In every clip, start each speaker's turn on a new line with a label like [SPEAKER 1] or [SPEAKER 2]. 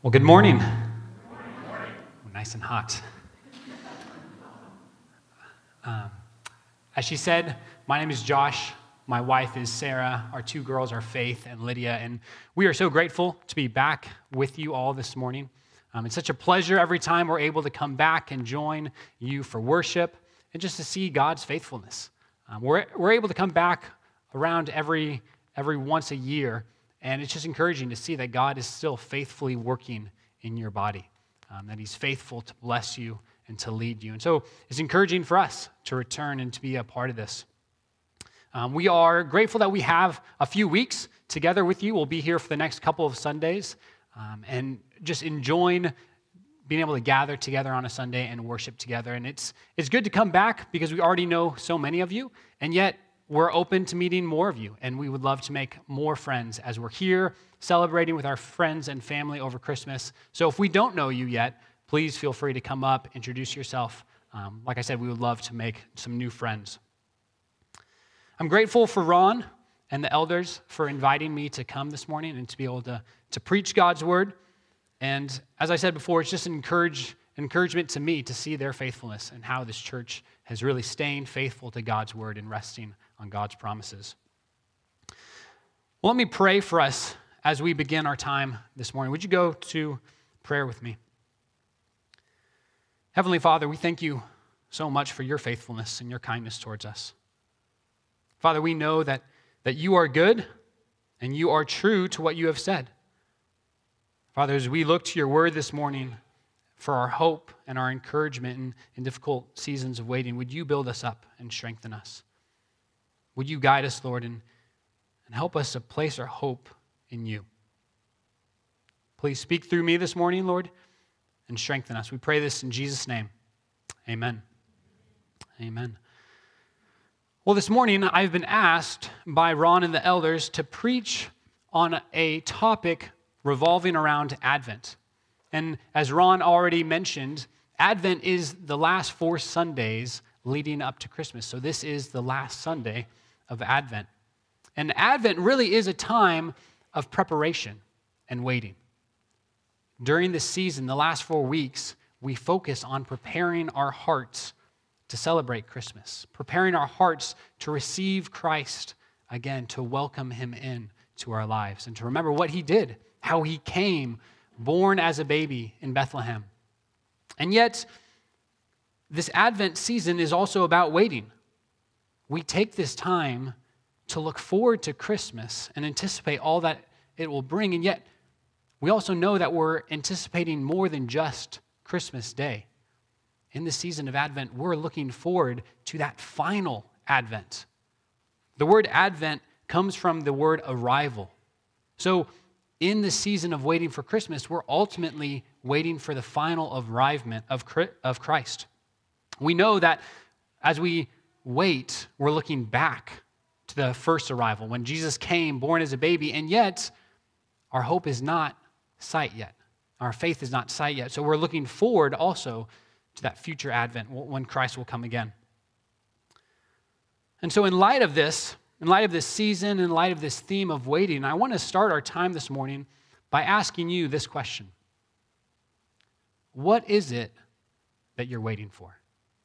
[SPEAKER 1] Well, good morning. Nice and hot. As she said, my name is Josh. My wife is Sarah. Our two girls are Faith and Lydia. And we are so grateful to be back with you all this morning. It's such a pleasure every time we're able to come back and join you for worship and just to see God's faithfulness. We're able to come back around every once a year. And it's just encouraging to see that God is still faithfully working in your body, that he's faithful to bless you and to lead you. And so it's encouraging for us to return and to be a part of this. We are grateful that we have a few weeks together with you. We'll be here for the next couple of Sundays and just enjoying being able to gather together on a Sunday and worship together. And it's good to come back because we already know so many of you, and yet we're open to meeting more of you, and we would love to make more friends as we're here celebrating with our friends and family over Christmas. So if we don't know you yet, please feel free to come up, introduce yourself. Like I said, we would love to make some new friends. I'm grateful for Ron and the elders for inviting me to come this morning and to be able to preach God's word. And as I said before, it's just an encouragement to me to see their faithfulness and how this church has really staying faithful to God's word and resting on God's promises. Well, let me pray for us as we begin our time this morning. Would you go to prayer with me? Heavenly Father, we thank you so much for your faithfulness and your kindness towards us. Father, we know that you are good and you are true to what you have said. Father, as we look to your word this morning for our hope and our encouragement in difficult seasons of waiting, would you build us up and strengthen us? Would you guide us, Lord, and help us to place our hope in you? Please speak through me this morning, Lord, and strengthen us. We pray this in Jesus' name. Amen. Amen. Well, this morning I've been asked by Ron and the elders to preach on a topic revolving around Advent. And as Ron already mentioned, Advent is the last 4 Sundays leading up to Christmas. So this is the last Sunday of Advent. And Advent really is a time of preparation and waiting. During this season, the last 4 weeks, we focus on preparing our hearts to celebrate Christmas, preparing our hearts to receive Christ again, to welcome him in to our lives, and to remember what he did, how he came, born as a baby in Bethlehem. And yet, this Advent season is also about waiting. We take this time to look forward to Christmas and anticipate all that it will bring, and yet we also know that we're anticipating more than just Christmas Day. In the season of Advent, we're looking forward to that final Advent. The word Advent comes from the word arrival. So in the season of waiting for Christmas, we're ultimately waiting for the final arrival of Christ. We know that as we wait, we're looking back to the first arrival, when Jesus came, born as a baby, and yet our hope is not sight yet. Our faith is not sight yet. So we're looking forward also to that future Advent when Christ will come again. And so in light of this season, in light of this theme of waiting, I want to start our time this morning by asking you this question. What is it that you're waiting for?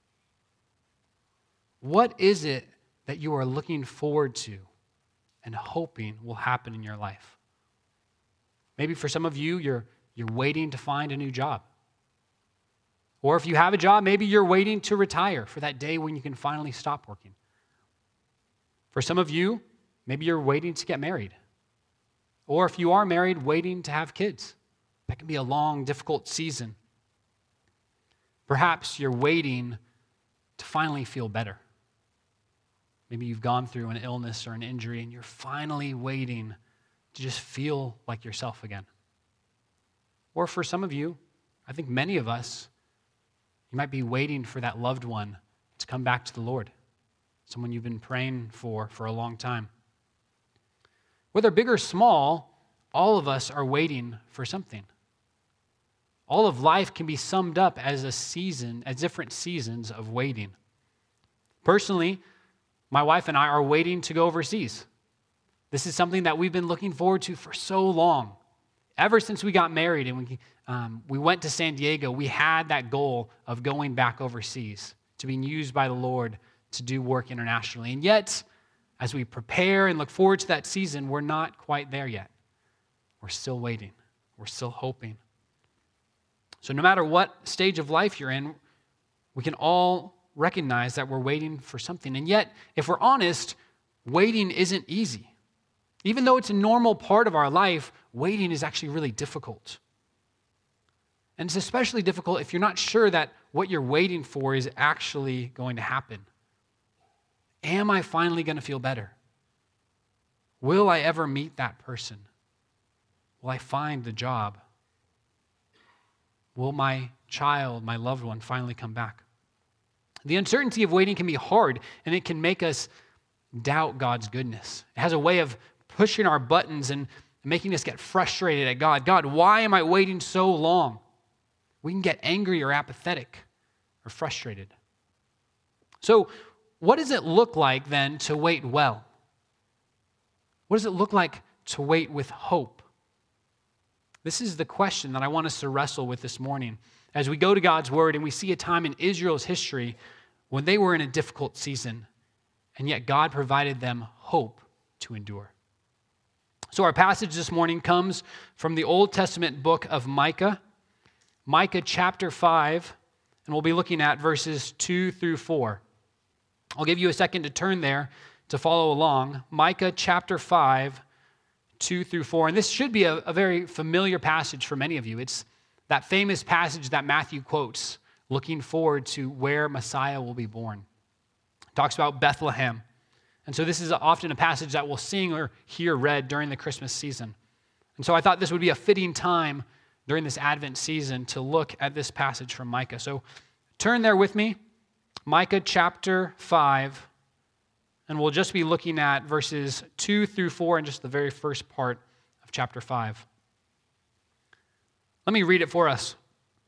[SPEAKER 1] What is it that you are looking forward to and hoping will happen in your life? Maybe for some of you, you're waiting to find a new job. Or if you have a job, maybe you're waiting to retire for that day when you can finally stop working. For some of you, maybe you're waiting to get married. Or if you are married, waiting to have kids. That can be a long, difficult season. Perhaps you're waiting to finally feel better. Maybe you've gone through an illness or an injury and you're finally waiting to just feel like yourself again. Or for some of you, I think many of us, you might be waiting for that loved one to come back to the Lord, someone you've been praying for a long time. Whether big or small, all of us are waiting for something. All of life can be summed up as a season, as different seasons of waiting. Personally, my wife and I are waiting to go overseas. This is something that we've been looking forward to for so long. Ever since we got married and we went to San Diego, we had that goal of going back overseas, to being used by the Lord to do work internationally. And yet, as we prepare and look forward to that season, we're not quite there yet. We're still waiting. We're still hoping. So no matter what stage of life you're in, we can all recognize that we're waiting for something. And yet, if we're honest, waiting isn't easy. Even though it's a normal part of our life, waiting is actually really difficult. And it's especially difficult if you're not sure that what you're waiting for is actually going to happen. Am I finally going to feel better? Will I ever meet that person? Will I find the job? Will my child, my loved one, finally come back? The uncertainty of waiting can be hard, and it can make us doubt God's goodness. It has a way of pushing our buttons and making us get frustrated at God. God, why am I waiting so long? We can get angry or apathetic or frustrated. So, what does it look like then to wait well? What does it look like to wait with hope? This is the question that I want us to wrestle with this morning as we go to God's Word and we see a time in Israel's history when they were in a difficult season, and yet God provided them hope to endure. So our passage this morning comes from the Old Testament book of Micah, Micah chapter 5, and we'll be looking at verses 2 through 4. I'll give you a second to turn there to follow along. Micah chapter 5, 2 through 4. And this should be a very familiar passage for many of you. It's that famous passage that Matthew quotes, looking forward to where Messiah will be born. It talks about Bethlehem. And so this is often a passage that we'll sing or hear read during the Christmas season. And so I thought this would be a fitting time during this Advent season to look at this passage from Micah. So turn there with me, Micah chapter 5, and we'll just be looking at verses 2 through 4 and just the very first part of chapter 5. Let me read it for us.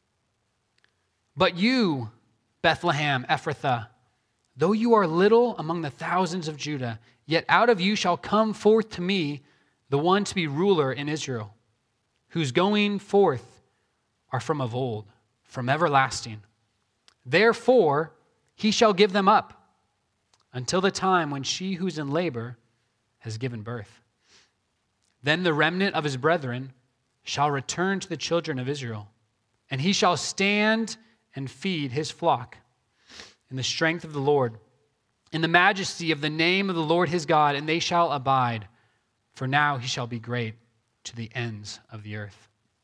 [SPEAKER 1] But you, Bethlehem Ephrathah, though you are little among the thousands of Judah, yet out of you shall come forth to me the one to be ruler in Israel, whose going forth are from of old, from everlasting. Therefore he shall give them up until the time when she who's in labor has given birth. Then the remnant of his brethren shall return to the children of Israel, and he shall stand and feed his flock in the strength of the Lord, in the majesty of the name of the Lord his God, and they shall abide, for now he shall be great to the ends of the earth.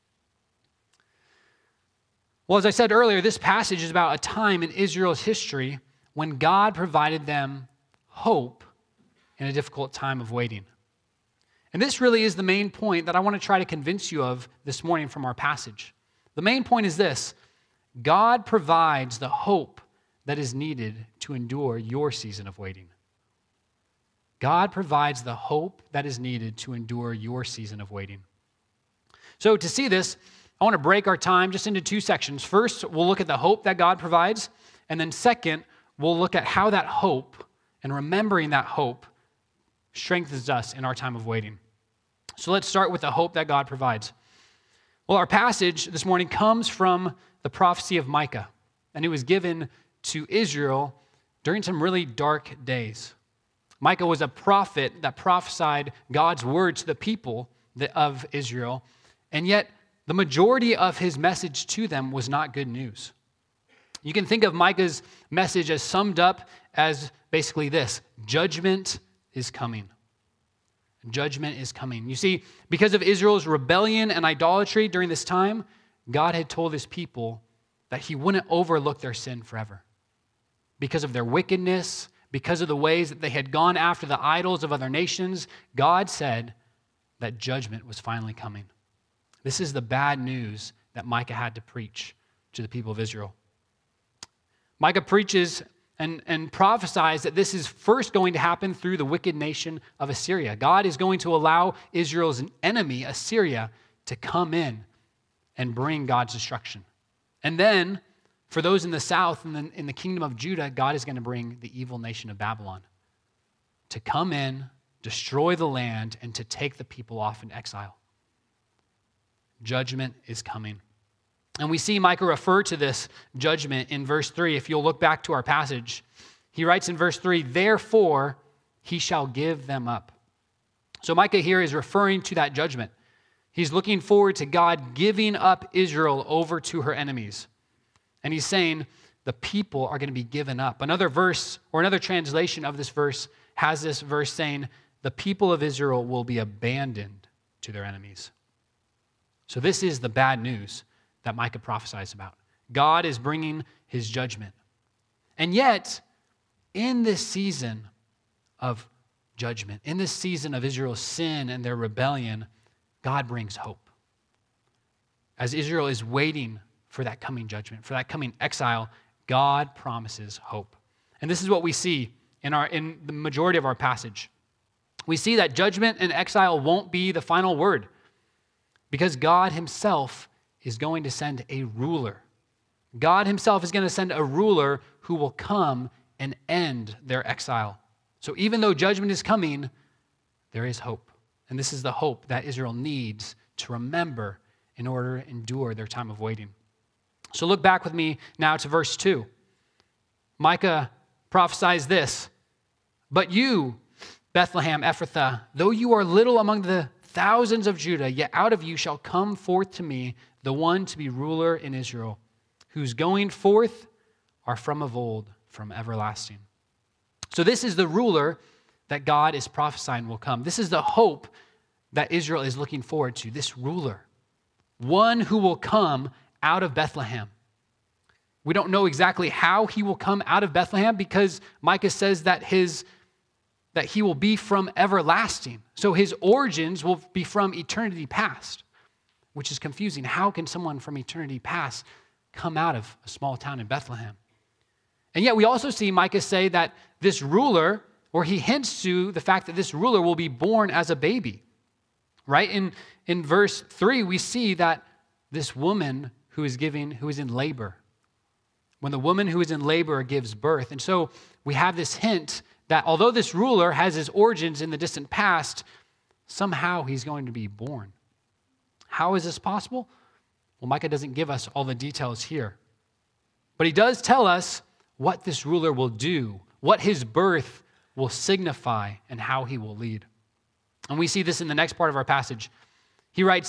[SPEAKER 1] Well, as I said earlier, this passage is about a time in Israel's history when God provided them hope in a difficult time of waiting. And this really is the main point that I want to try to convince you of this morning from our passage. The main point is this: God provides the hope that is needed to endure your season of waiting. God provides the hope that is needed to endure your season of waiting. So to see this, I want to break our time just into two sections. First, we'll look at the hope that God provides, and then second, we'll look at how that hope and remembering that hope strengthens us in our time of waiting. So let's start with the hope that God provides. Well, our passage this morning comes from the prophecy of Micah, and it was given to Israel during some really dark days. Micah was a prophet that prophesied God's word to the people of Israel, and yet the majority of his message to them was not good news. You can think of Micah's message as summed up as basically this: judgment is coming. Judgment is coming. You see, because of Israel's rebellion and idolatry during this time, God had told his people that he wouldn't overlook their sin forever. Because of their wickedness, because of the ways that they had gone after the idols of other nations, God said that judgment was finally coming. This is the bad news that Micah had to preach to the people of Israel. Micah preaches and prophesies that this is first going to happen through the wicked nation of Assyria. God is going to allow Israel's enemy, Assyria, to come in and bring God's destruction. And then, for those in the south and in the kingdom of Judah, God is going to bring the evil nation of Babylon to come in, destroy the land, and to take the people off in exile. judgment is coming. And we see Micah refer to this judgment in verse 3. If you'll look back to our passage, he writes in verse 3, "Therefore he shall give them up." So Micah here is referring to that judgment. He's looking forward to God giving up Israel over to her enemies. And he's saying the people are going to be given up. Another verse or another translation of this verse has this verse saying, the people of Israel will be abandoned to their enemies. So this is the bad news that Micah prophesies about. God is bringing his judgment. And yet, in this season of judgment, in this season of Israel's sin and their rebellion, God brings hope. As Israel is waiting for that coming judgment, for that coming exile, God promises hope. And this is what we see in the majority of our passage. We see that judgment and exile won't be the final word because God himself is going to send a ruler. God himself is going to send a ruler who will come and end their exile. So even though judgment is coming, there is hope. And this is the hope that Israel needs to remember in order to endure their time of waiting. So look back with me now to verse 2. Micah prophesies this, "But you, Bethlehem Ephrathah, though you are little among the thousands of Judah, yet out of you shall come forth to me the one to be ruler in Israel, whose going forth are from of old, from everlasting." So this is the ruler that God is prophesying will come. This is the hope that Israel is looking forward to, this ruler, one who will come out of Bethlehem. We don't know exactly how he will come out of Bethlehem because Micah says that he will be from everlasting. So his origins will be from eternity past, which is confusing. How can someone from eternity past come out of a small town in Bethlehem? And yet we also see Micah say that this ruler, or he hints to the fact that this ruler will be born as a baby. Right? In verse 3, we see that this woman who is in labor, when the woman who is in labor gives birth. And so we have this hint that although this ruler has his origins in the distant past, somehow he's going to be born. How is this possible? Well, Micah doesn't give us all the details here. But he does tell us what this ruler will do, what his birth will signify, and how he will lead. And we see this in the next part of our passage. He writes,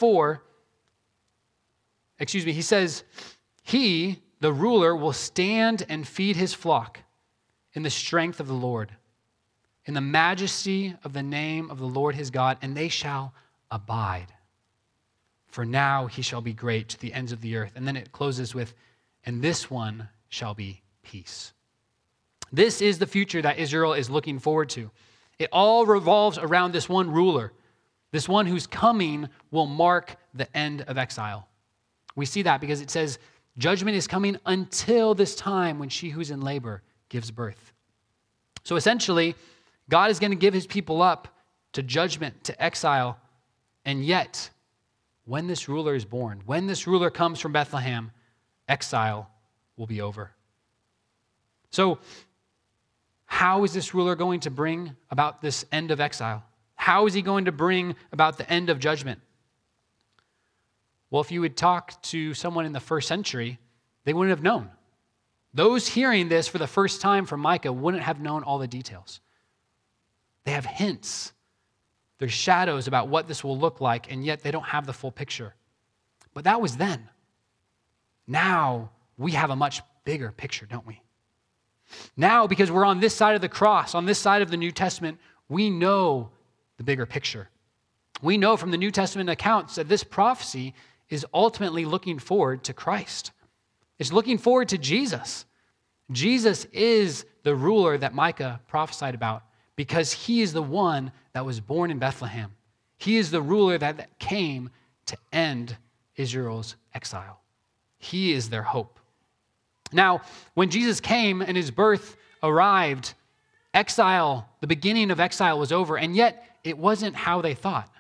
[SPEAKER 1] he says, "He, the ruler, will stand and feed his flock in the strength of the Lord, in the majesty of the name of the Lord his God, and they shall abide. For now he shall be great to the ends of the earth." And then it closes with, "And this one shall be peace." This is the future that Israel is looking forward to. It all revolves around this one ruler, this one whose coming will mark the end of exile. We see that because it says, judgment is coming until this time when she who's in labor gives birth. So essentially, God is going to give his people up to judgment, to exile, and yet, when this ruler is born, when this ruler comes from Bethlehem, exile will be over. So, how is this ruler going to bring about this end of exile? How is he going to bring about the end of judgment? Well, if you would talk to someone in the first century, they wouldn't have known. Those hearing this for the first time from Micah wouldn't have known all the details. They have hints. There's shadows about what this will look like, and yet they don't have the full picture. But that was then. Now we have a much bigger picture, don't we? Now, because we're on this side of the cross, on this side of the New Testament, we know the bigger picture. We know from the New Testament accounts that this prophecy is ultimately looking forward to Christ. It's looking forward to Jesus. Jesus is the ruler that Micah prophesied about because he is the one that was born in Bethlehem. He is the ruler that came to end Israel's exile. He is their hope. Now, when Jesus came and his birth arrived, exile, the beginning of exile was over, and yet it wasn't how they thought.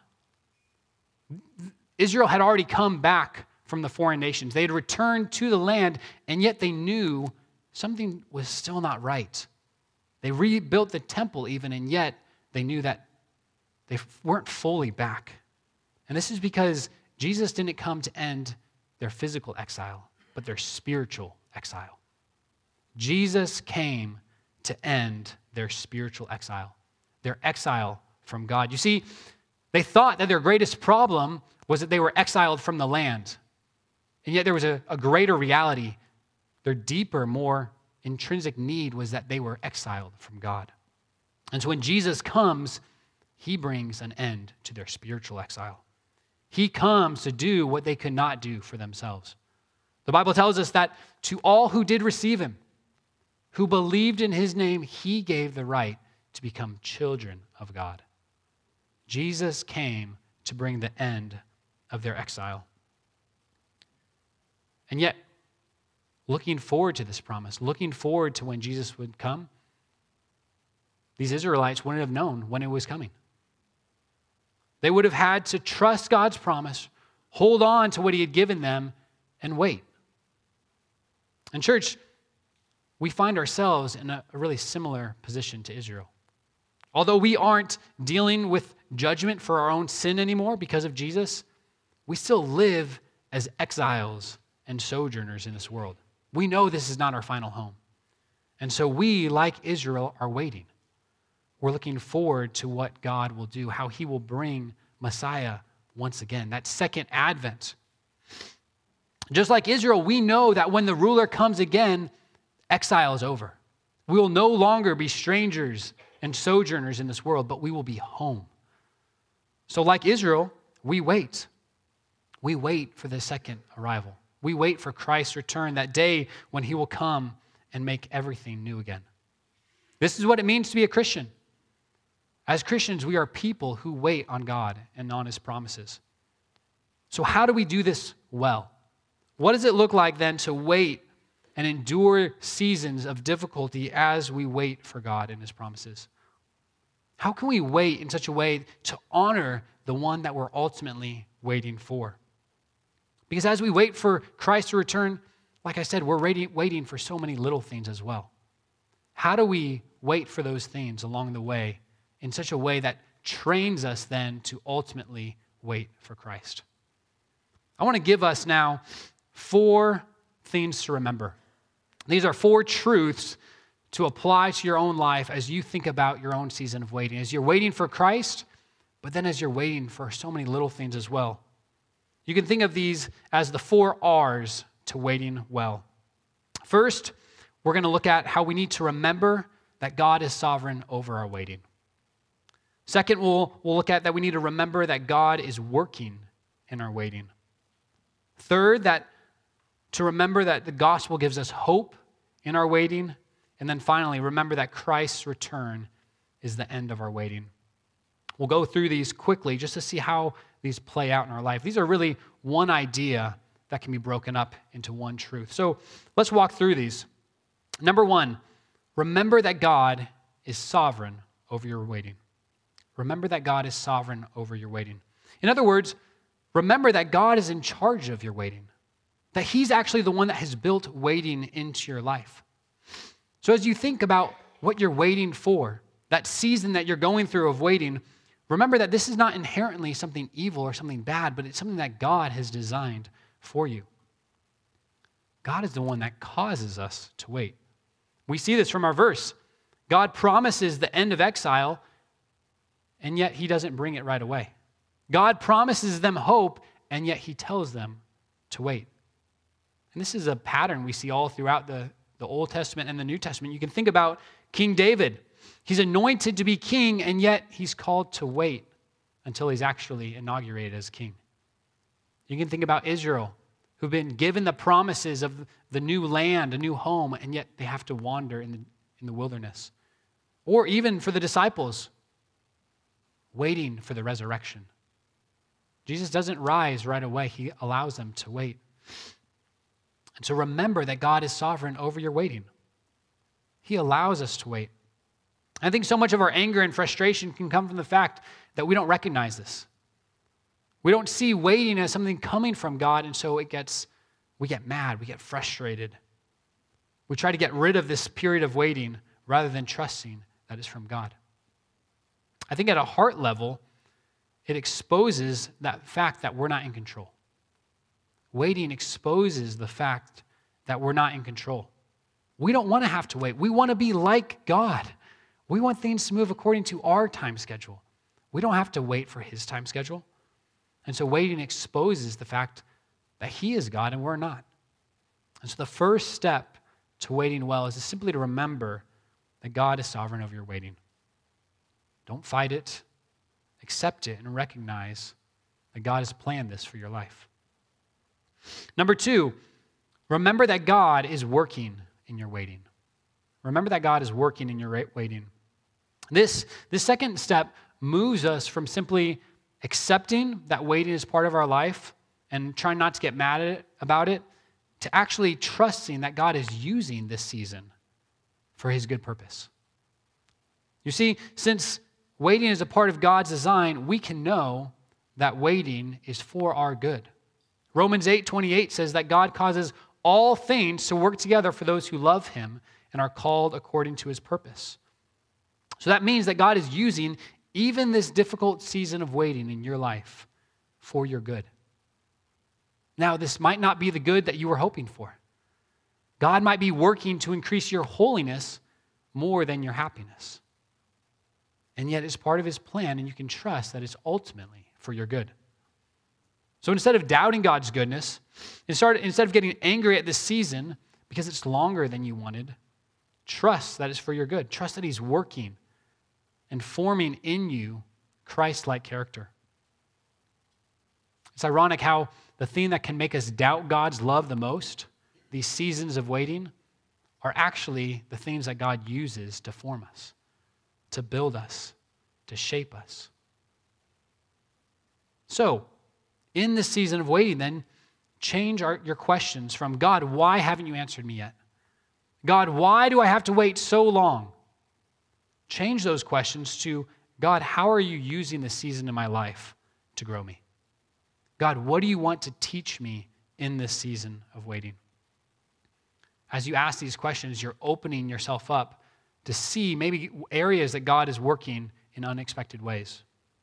[SPEAKER 1] Israel had already come back from the foreign nations. They had returned to the land, and yet they knew something was still not right. They rebuilt the temple even, and yet they knew that they weren't fully back. And this is because Jesus didn't come to end their physical exile, but their spiritual exile. Jesus came to end their spiritual exile, their exile from God. You see, they thought that their greatest problem was that they were exiled from the land. And yet there was a greater reality. Their deeper, more intrinsic need was that they were exiled from God. And so when Jesus comes, he brings an end to their spiritual exile. He comes to do what they could not do for themselves. The Bible tells us that to all who did receive him, who believed in his name, he gave the right to become children of God. Jesus came to bring the end of their exile. And yet, looking forward to this promise, looking forward to when Jesus would come, these Israelites wouldn't have known when it was coming. They would have had to trust God's promise, hold on to what he had given them, and wait. And church, we find ourselves in a really similar position to Israel. Although we aren't dealing with judgment for our own sin anymore because of Jesus, we still live as exiles and sojourners in this world. We know this is not our final home. And so we, like Israel, are waiting. We're looking forward to what God will do, how he will bring Messiah once again, that second advent. Just like Israel, we know that when the ruler comes again, exile is over. We will no longer be strangers and sojourners in this world, but we will be home. So like Israel, we wait. We wait for the second arrival. We wait for Christ's return, that day when he will come and make everything new again. This is what it means to be a Christian. As Christians, we are people who wait on God and on his promises. So how do we do this well? What does it look like then to wait and endure seasons of difficulty as we wait for God and his promises? How can we wait in such a way to honor the one that we're ultimately waiting for? Because as we wait for Christ to return, like I said, we're waiting for so many little things as well. How do we wait for those things along the way in such a way that trains us then to ultimately wait for Christ? I want to give us now 4 things to remember. These are 4 truths to apply to your own life as you think about your own season of waiting. As you're waiting for Christ, but then as you're waiting for so many little things as well. You can think of these as the 4 R's to waiting well. First, we're going to look at how we need to remember that God is sovereign over our waiting. Second, we'll look at that we need to remember that God is working in our waiting. Third, that to remember that the gospel gives us hope in our waiting. And then finally, remember that Christ's return is the end of our waiting. We'll go through these quickly just to see how these play out in our life. These are really one idea that can be broken up into one truth. So let's walk through these. Number 1, remember that God is sovereign over your waiting. Remember that God is sovereign over your waiting. In other words, remember that God is in charge of your waiting, that he's actually the one that has built waiting into your life. So as you think about what you're waiting for, that season that you're going through of waiting, remember that this is not inherently something evil or something bad, but it's something that God has designed for you. God is the one that causes us to wait. We see this from our verse. God promises the end of exile, and yet he doesn't bring it right away. God promises them hope, and yet he tells them to wait. And this is a pattern we see all throughout the Old Testament and the New Testament. You can think about King David. He's anointed to be king, and yet he's called to wait until he's actually inaugurated as king. You can think about Israel, who've been given the promises of the new land, a new home, and yet they have to wander in the wilderness. Or even for the disciples, waiting for the resurrection. Jesus doesn't rise right away. He allows them to wait. And so remember that God is sovereign over your waiting. He allows us to wait. I think so much of our anger and frustration can come from the fact that we don't recognize this. We don't see waiting as something coming from God, and so we get mad, we get frustrated. We try to get rid of this period of waiting rather than trusting that it's from God. I think at a heart level, it exposes that fact that we're not in control. Waiting exposes the fact that we're not in control. We don't want to have to wait. We want to be like God. We want things to move according to our time schedule. We don't have to wait for his time schedule. And so waiting exposes the fact that he is God and we're not. And so the first step to waiting well is simply to remember that God is sovereign over your waiting. Don't fight it. Accept it and recognize that God has planned this for your life. Number 2, remember that God is working in your waiting. Remember that God is working in your waiting. This second step moves us from simply accepting that waiting is part of our life and trying not to get mad about it, to actually trusting that God is using this season for his good purpose. You see, since waiting is a part of God's design, we can know that waiting is for our good. Romans 8:28 says that God causes all things to work together for those who love him and are called according to his purpose. So that means that God is using even this difficult season of waiting in your life for your good. Now, this might not be the good that you were hoping for. God might be working to increase your holiness more than your happiness. And yet it's part of his plan, and you can trust that it's ultimately for your good. So instead of doubting God's goodness, instead of getting angry at this season because it's longer than you wanted, trust that it's for your good. Trust that he's working and forming in you Christ-like character. It's ironic how the thing that can make us doubt God's love the most, these seasons of waiting, are actually the things that God uses to form us, to build us, to shape us. So, in this season of waiting, then, change your questions from, God, why haven't you answered me yet? God, why do I have to wait so long? Change those questions to, God, how are you using this season in my life to grow me? God, what do you want to teach me in this season of waiting? As you ask these questions, you're opening yourself up to see maybe areas that God is working in unexpected ways.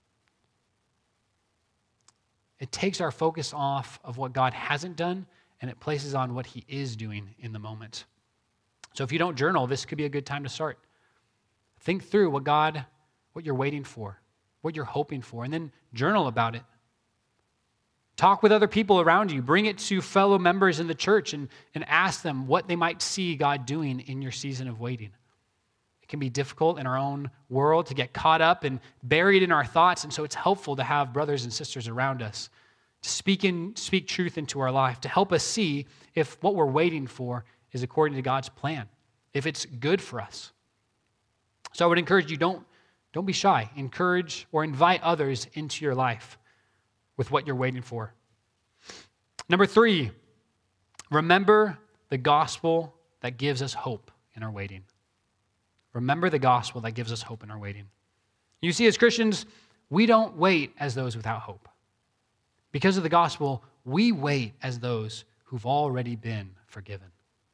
[SPEAKER 1] It takes our focus off of what God hasn't done, and it places on what he is doing in the moment. So if you don't journal, this could be a good time to start. Think through what you're waiting for, what you're hoping for, and then journal about it. Talk with other people around you. Bring it to fellow members in the church and ask them what they might see God doing in your season of waiting. It can be difficult in our own world to get caught up and buried in our thoughts, and so it's helpful to have brothers and sisters around us to speak truth into our life, to help us see if what we're waiting for is according to God's plan, if it's good for us. So I would encourage you, don't be shy. Encourage or invite others into your life with what you're waiting for. Number 3, remember the gospel that gives us hope in our waiting. Remember the gospel that gives us hope in our waiting. You see, as Christians, we don't wait as those without hope. Because of the gospel, we wait as those who've already been forgiven.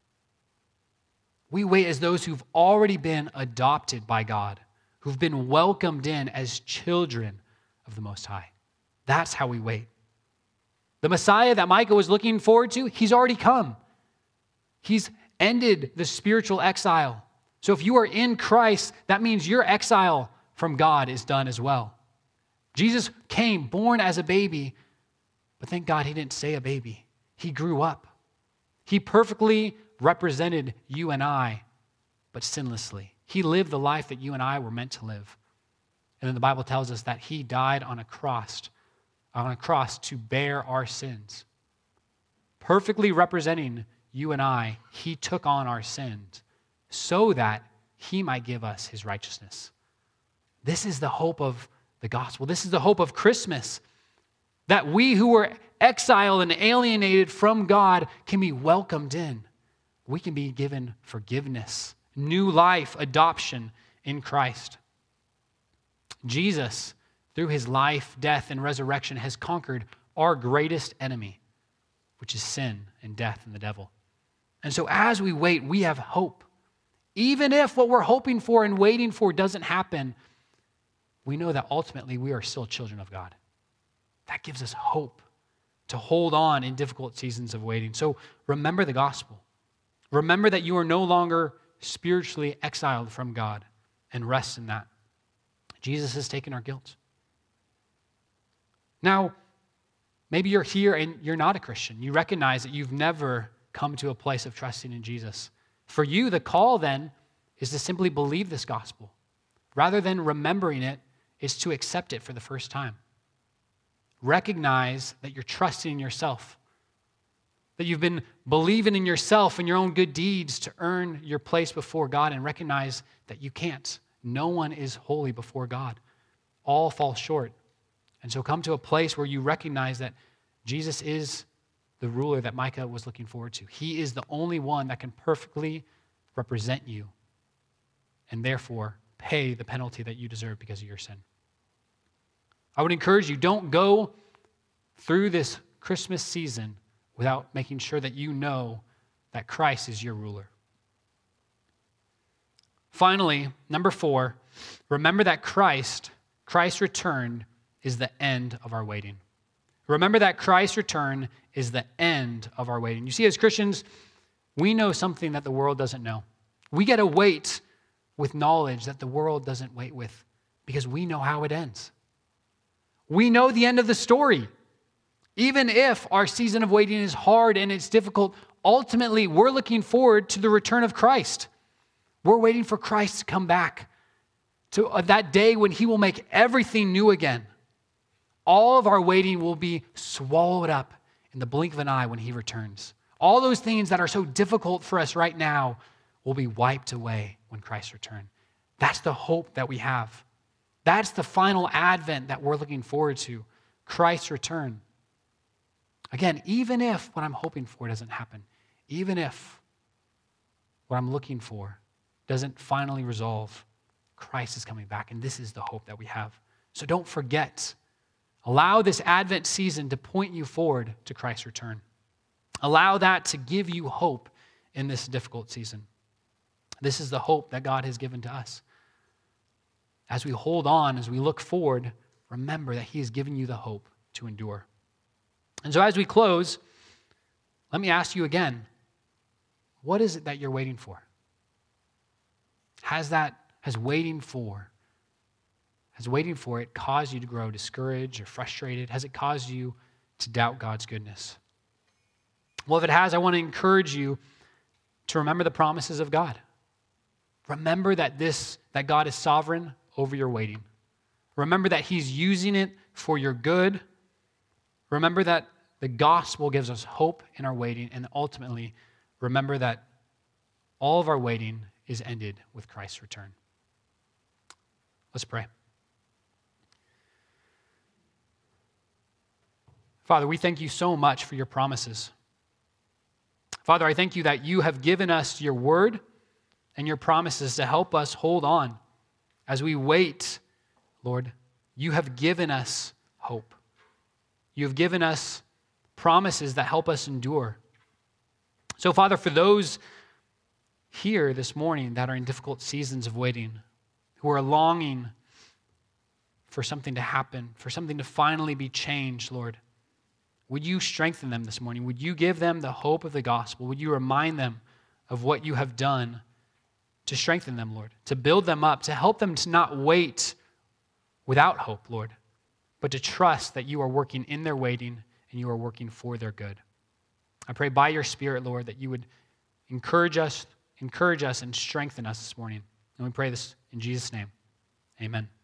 [SPEAKER 1] We wait as those who've already been adopted by God, who've been welcomed in as children of the Most High. That's how we wait. The Messiah that Micah was looking forward to, he's already come. He's ended the spiritual exile. So if you are in Christ, that means your exile from God is done as well. Jesus came born as a baby, but thank God he didn't stay a baby. He grew up. He perfectly represented you and I, but sinlessly. He lived the life that you and I were meant to live. And then the Bible tells us that he died on a cross to bear our sins. Perfectly representing you and I, he took on our sins so that he might give us his righteousness. This is the hope of the gospel. This is the hope of Christmas, that we who were exiled and alienated from God can be welcomed in. We can be given forgiveness, new life, adoption in Christ. Jesus, through his life, death, and resurrection, has conquered our greatest enemy, which is sin and death and the devil. And so as we wait, we have hope. Even if what we're hoping for and waiting for doesn't happen, we know that ultimately we are still children of God. that gives us hope to hold on in difficult seasons of waiting. So remember the gospel. Remember that you are no longer spiritually exiled from God, and rest in that. Jesus has taken our guilt. Now, maybe you're here and you're not a Christian. You recognize that you've never come to a place of trusting in Jesus. For you, the call then is to simply believe this gospel. Rather than remembering it, is to accept it for the first time. Recognize that you're trusting in yourself, that you've been believing in yourself and your own good deeds to earn your place before God, and recognize that you can't. No one is holy before God. All fall short. And so come to a place where you recognize that Jesus is the ruler that Micah was looking forward to. He is the only one that can perfectly represent you and therefore pay the penalty that you deserve because of your sin. I would encourage you, don't go through this Christmas season without making sure that you know that Christ is your ruler. Finally, number 4, remember that Christ's return is the end of our waiting. Remember that Christ's return is the end of our waiting. You see, as Christians, we know something that the world doesn't know. We get to wait with knowledge that the world doesn't wait with, because we know how it ends. We know the end of the story. Even if our season of waiting is hard and it's difficult, ultimately we're looking forward to the return of Christ. We're waiting for Christ to come back, to that day when he will make everything new again. All of our waiting will be swallowed up in the blink of an eye when he returns. All those things that are so difficult for us right now will be wiped away when Christ returns. That's the hope that we have. That's the final advent that we're looking forward to, Christ's return. Again, even if what I'm hoping for doesn't happen, even if what I'm looking for doesn't finally resolve, Christ is coming back, and this is the hope that we have. So don't forget. Allow this Advent season to point you forward to Christ's return. Allow that to give you hope in this difficult season. This is the hope that God has given to us. As we hold on, as we look forward, remember that he has given you the hope to endure. And so as we close, let me ask you again, what is it that you're waiting for? Has waiting for it caused you to grow discouraged or frustrated? Has it caused you to doubt God's goodness? Well, if it has, I want to encourage you to remember the promises of God. Remember that God is sovereign over your waiting. Remember that he's using it for your good. Remember that the gospel gives us hope in our waiting, and ultimately, remember that all of our waiting is ended with Christ's return. Let's pray. Father, we thank you so much for your promises. Father, I thank you that you have given us your word and your promises to help us hold on. As we wait, Lord, you have given us hope. You have given us promises that help us endure. So, Father, for those here this morning that are in difficult seasons of waiting, who are longing for something to happen, for something to finally be changed, Lord, would you strengthen them this morning? Would you give them the hope of the gospel? Would you remind them of what you have done to strengthen them, Lord, to build them up, to help them to not wait without hope, Lord, but to trust that you are working in their waiting and you are working for their good. I pray by your Spirit, Lord, that you would encourage us and strengthen us this morning. And we pray this in Jesus' name. Amen.